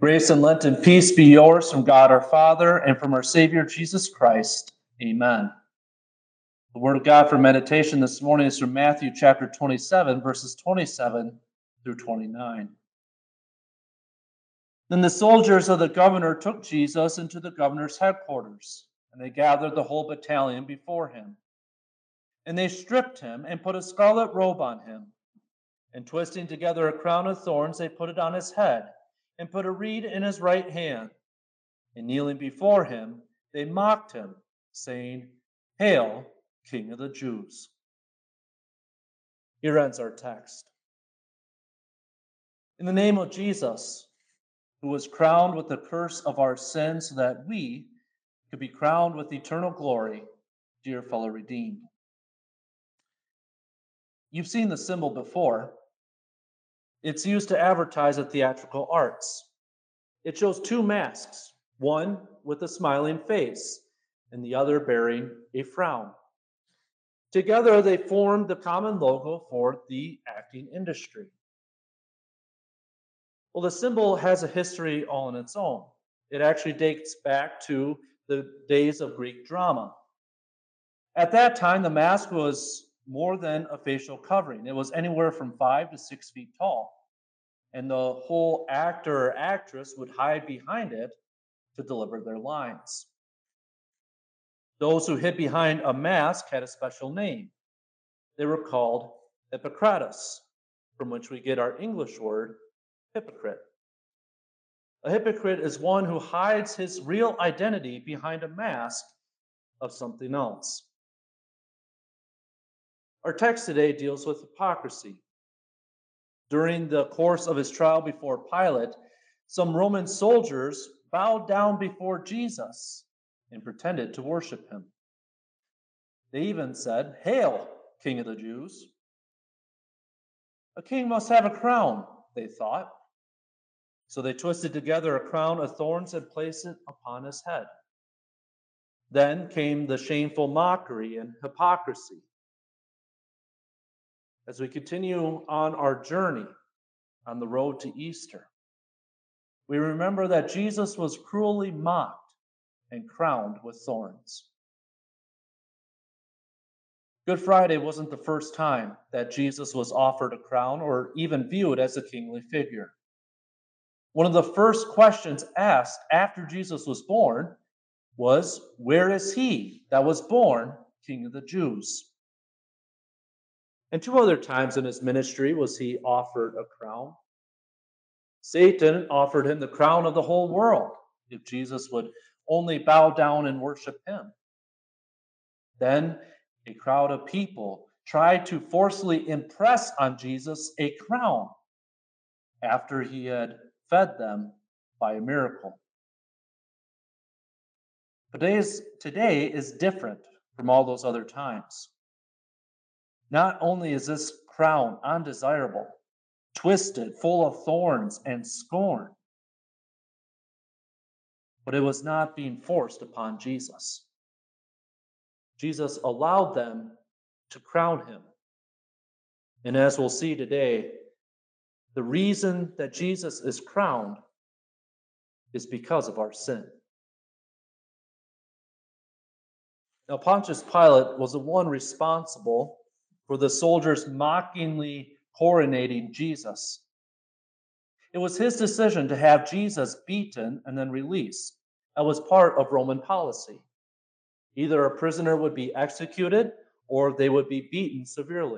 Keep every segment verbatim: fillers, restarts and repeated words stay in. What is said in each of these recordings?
Grace and Lenten peace be yours from God our Father and from our Savior Jesus Christ. Amen. The word of God for meditation this morning is from Matthew chapter twenty-seven, verses twenty-seven through twenty-nine. Then the soldiers of the governor took Jesus into the governor's headquarters, and they gathered the whole battalion before him. And they stripped him and put a scarlet robe on him. And twisting together a crown of thorns, they put it on his head, and put a reed in his right hand. And kneeling before him, they mocked him, saying, "Hail, King of the Jews." Here ends our text. In the name of Jesus, who was crowned with the curse of our sins so that we could be crowned with eternal glory, dear fellow redeemed. You've seen the symbol before. It's used to advertise the theatrical arts. It shows two masks, one with a smiling face and the other bearing a frown. Together, they formed the common logo for the acting industry. Well, the symbol has a history all on its own. It actually dates back to the days of Greek drama. At that time, the mask was more than a facial covering. It was anywhere from five to six feet tall. And the whole actor or actress would hide behind it to deliver their lines. Those who hid behind a mask had a special name. They were called Hippocrates, from which we get our English word hypocrite. A hypocrite is one who hides his real identity behind a mask of something else. Our text today deals with hypocrisy. During the course of his trial before Pilate, some Roman soldiers bowed down before Jesus and pretended to worship him. They even said, "Hail, King of the Jews." A king must have a crown, they thought. So they twisted together a crown of thorns and placed it upon his head. Then came the shameful mockery and hypocrisy. As we continue on our journey on the road to Easter, we remember that Jesus was cruelly mocked and crowned with thorns. Good Friday wasn't the first time that Jesus was offered a crown or even viewed as a kingly figure. One of the first questions asked after Jesus was born was, "Where is he that was born King of the Jews?" And two other times in his ministry was he offered a crown. Satan offered him the crown of the whole world if Jesus would only bow down and worship him. Then a crowd of people tried to forcefully impress on Jesus a crown after he had fed them by a miracle. Today's, today is different from all those other times. Not only is this crown undesirable, twisted, full of thorns and scorn, but it was not being forced upon Jesus. Jesus allowed them to crown him. And as we'll see today, the reason that Jesus is crowned is because of our sin. Now, Pontius Pilate was the one responsible for the soldiers mockingly coronating Jesus. It was his decision to have Jesus beaten and then released. That was part of Roman policy. Either a prisoner would be executed or they would be beaten severely.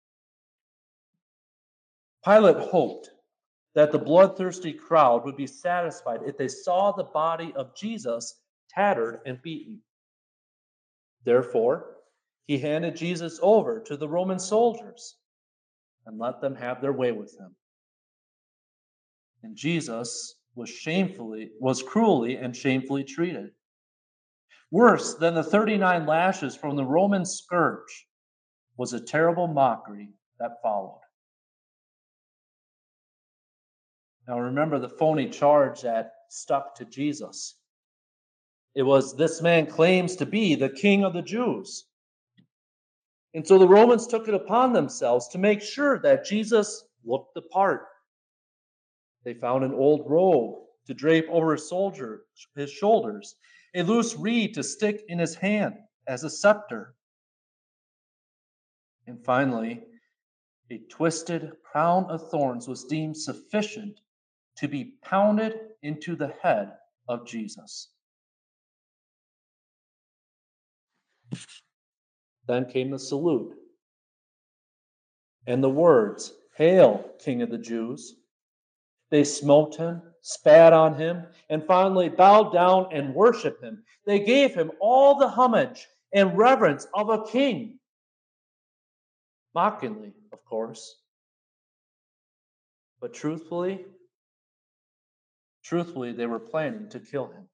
Pilate hoped that the bloodthirsty crowd would be satisfied if they saw the body of Jesus tattered and beaten. Therefore, he handed Jesus over to the Roman soldiers and let them have their way with him. And Jesus was shamefully, was cruelly and shamefully treated. Worse than the thirty-nine lashes from the Roman scourge was a terrible mockery that followed. Now remember the phony charge that stuck to Jesus. It was, "This man claims to be the King of the Jews." And so the Romans took it upon themselves to make sure that Jesus looked the part. They found an old robe to drape over his, soldier, his shoulders, a loose reed to stick in his hand as a scepter, and finally, a twisted crown of thorns was deemed sufficient to be pounded into the head of Jesus. Then came the salute and the words, "Hail, King of the Jews." They smote him, spat on him, and finally bowed down and worshiped him. They gave him all the homage and reverence of a king. Mockingly, of course. But truthfully, truthfully, they were planning to kill him.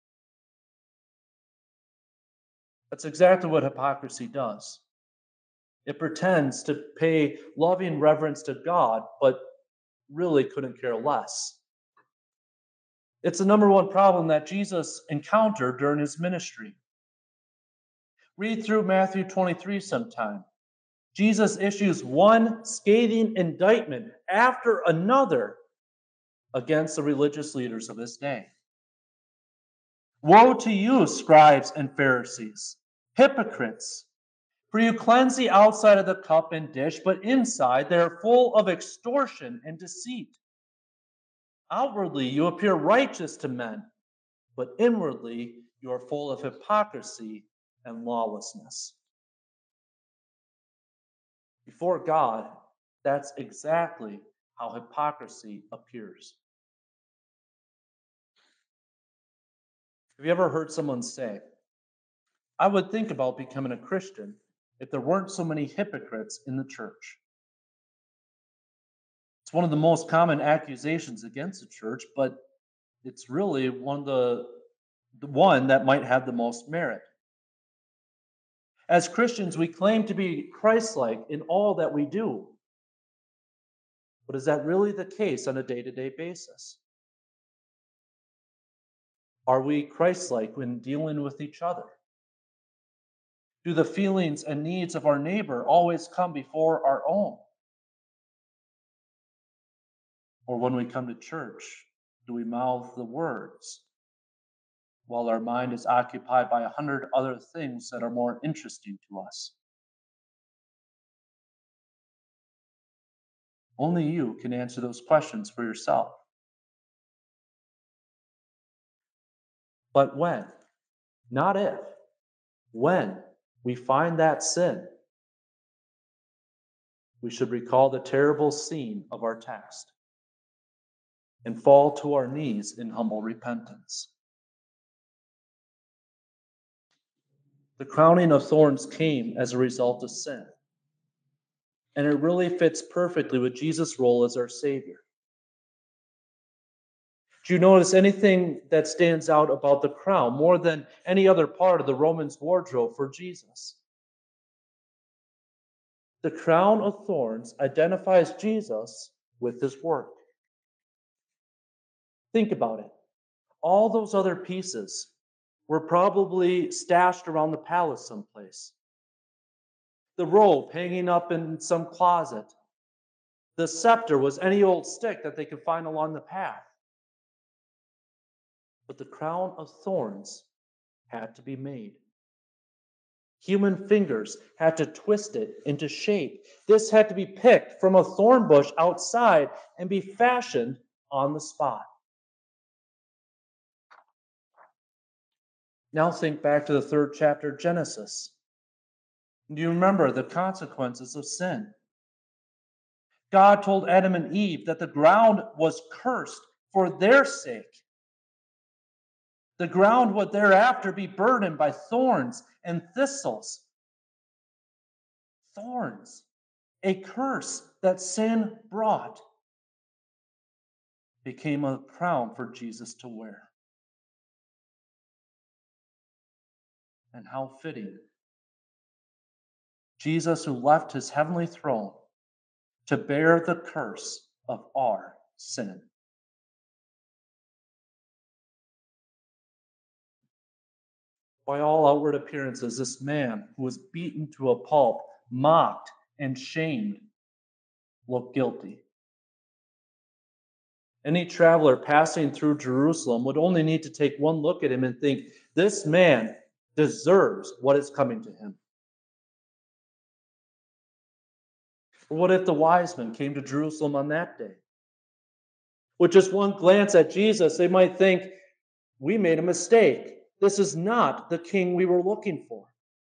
That's exactly what hypocrisy does. It pretends to pay loving reverence to God, but really couldn't care less. It's the number one problem that Jesus encountered during his ministry. Read through Matthew twenty-three sometime. Jesus issues one scathing indictment after another against the religious leaders of his day. Woe to you, scribes and Pharisees, hypocrites! For you cleanse the outside of the cup and dish, but inside they are full of extortion and deceit. Outwardly you appear righteous to men, but inwardly you are full of hypocrisy and lawlessness. Before God, that's exactly how hypocrisy appears. Have you ever heard someone say, "I would think about becoming a Christian if there weren't so many hypocrites in the church"? It's one of the most common accusations against the church, but it's really one of the, the one that might have the most merit. As Christians, we claim to be Christ-like in all that we do. But is that really the case on a day-to-day basis? Are we Christ-like when dealing with each other? Do the feelings and needs of our neighbor always come before our own? Or when we come to church, do we mouth the words while our mind is occupied by a hundred other things that are more interesting to us? Only you can answer those questions for yourself. But when, not if, when we find that sin, we should recall the terrible scene of our text and fall to our knees in humble repentance. The crowning of thorns came as a result of sin, and it really fits perfectly with Jesus' role as our Savior. Do you notice anything that stands out about the crown more than any other part of the Romans' wardrobe for Jesus? The crown of thorns identifies Jesus with his work. Think about it. All those other pieces were probably stashed around the palace someplace. The robe hanging up in some closet. The scepter was any old stick that they could find along the path. But the crown of thorns had to be made. Human fingers had to twist it into shape. This had to be picked from a thorn bush outside and be fashioned on the spot. Now think back to the third chapter of Genesis. Do you remember the consequences of sin? God told Adam and Eve that the ground was cursed for their sake. The ground would thereafter be burdened by thorns and thistles. Thorns, a curse that sin brought, became a crown for Jesus to wear. And how fitting. Jesus, who left his heavenly throne to bear the curse of our sin. By all outward appearances, this man who was beaten to a pulp, mocked, and shamed looked guilty. Any traveler passing through Jerusalem would only need to take one look at him and think, this man deserves what is coming to him. Or what if the wise men came to Jerusalem on that day? With just one glance at Jesus, they might think, we made a mistake. This is not the king we were looking for.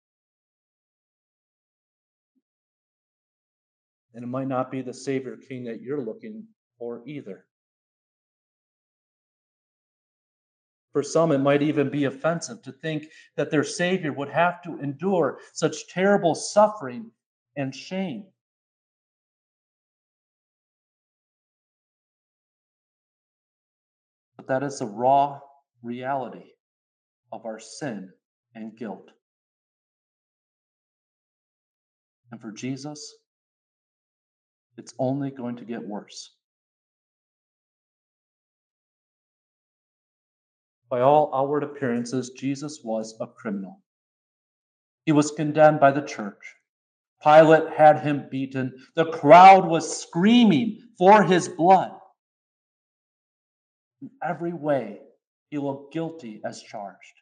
And it might not be the Savior King that you're looking for either. For some, it might even be offensive to think that their Savior would have to endure such terrible suffering and shame. But that is the raw reality of our sin and guilt. And for Jesus, it's only going to get worse. By all outward appearances, Jesus was a criminal. He was condemned by the church. Pilate had him beaten. The crowd was screaming for his blood. In every way, he looked guilty as charged.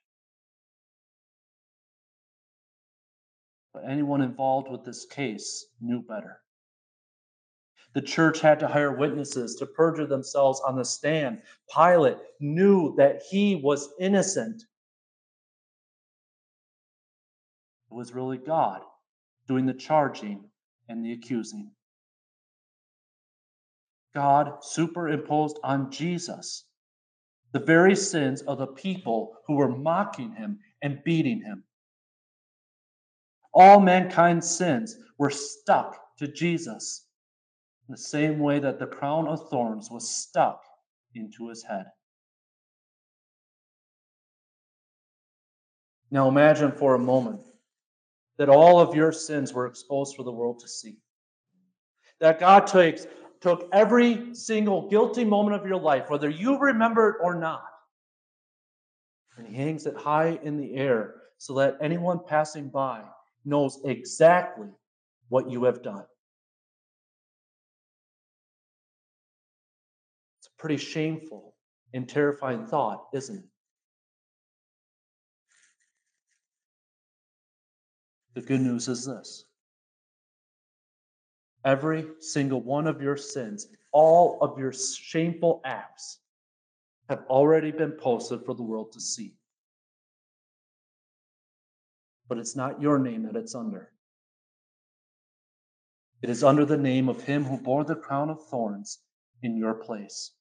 But anyone involved with this case knew better. The church had to hire witnesses to perjure themselves on the stand. Pilate knew that he was innocent. It was really God doing the charging and the accusing. God superimposed on Jesus the very sins of the people who were mocking him and beating him. All mankind's sins were stuck to Jesus, in the same way that the crown of thorns was stuck into his head. Now imagine for a moment that all of your sins were exposed for the world to see. That God takes, took every single guilty moment of your life, whether you remember it or not, and he hangs it high in the air so that anyone passing by knows exactly what you have done. It's a pretty shameful and terrifying thought, isn't it? The good news is this. Every single one of your sins, all of your shameful acts, have already been posted for the world to see. But it's not your name that it's under. It is under the name of him who bore the crown of thorns in your place.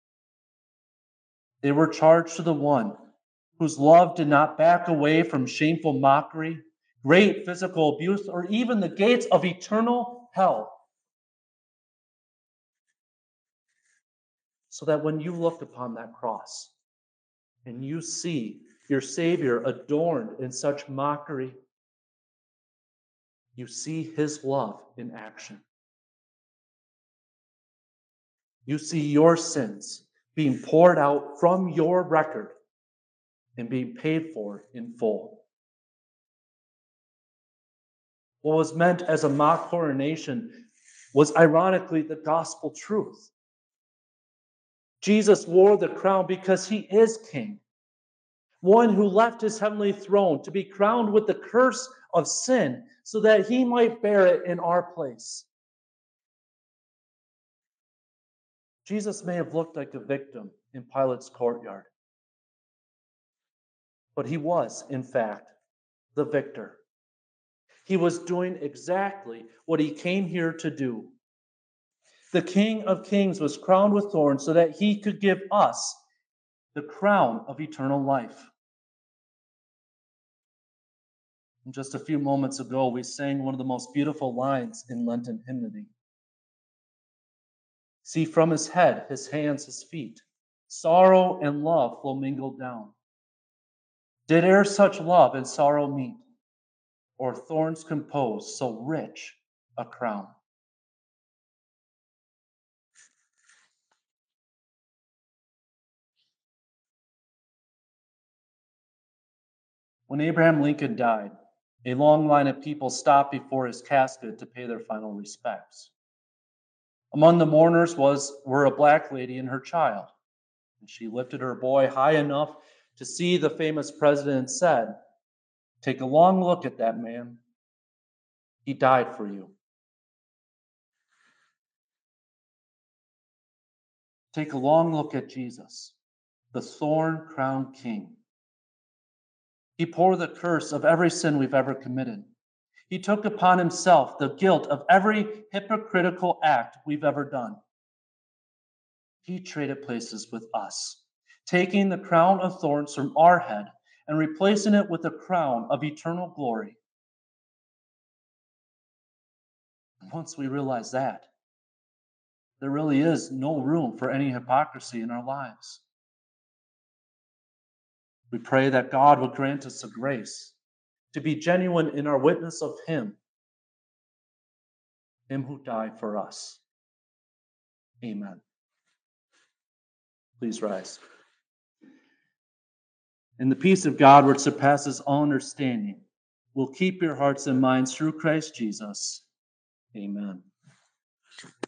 They were charged to the one whose love did not back away from shameful mockery, great physical abuse, or even the gates of eternal hell. So that when you look upon that cross and you see your Savior adorned in such mockery, you see his love in action. You see your sins being poured out from your record and being paid for in full. What was meant as a mock coronation was ironically the gospel truth. Jesus wore the crown because he is king, one who left his heavenly throne to be crowned with the curse of sin so that he might bear it in our place. Jesus may have looked like a victim in Pilate's courtyard, but he was, in fact, the victor. He was doing exactly what he came here to do. The King of Kings was crowned with thorns so that he could give us the crown of eternal life. And just a few moments ago, we sang one of the most beautiful lines in Lenten hymnody. See from his head, his hands, his feet, sorrow and love flow mingled down. Did e'er such love and sorrow meet, or thorns compose so rich a crown? When Abraham Lincoln died, a long line of people stopped before his casket to pay their final respects. Among the mourners was were a black lady and her child. And she lifted her boy high enough to see the famous president and said, "Take a long look at that man. He died for you." Take a long look at Jesus, the thorn-crowned King. He bore the curse of every sin we've ever committed. He took upon himself the guilt of every hypocritical act we've ever done. He traded places with us, taking the crown of thorns from our head and replacing it with a crown of eternal glory. And once we realize that, there really is no room for any hypocrisy in our lives. We pray that God would grant us the grace to be genuine in our witness of Him, Him who died for us. Amen. Please rise. And the peace of God, which surpasses all understanding, will keep your hearts and minds through Christ Jesus. Amen.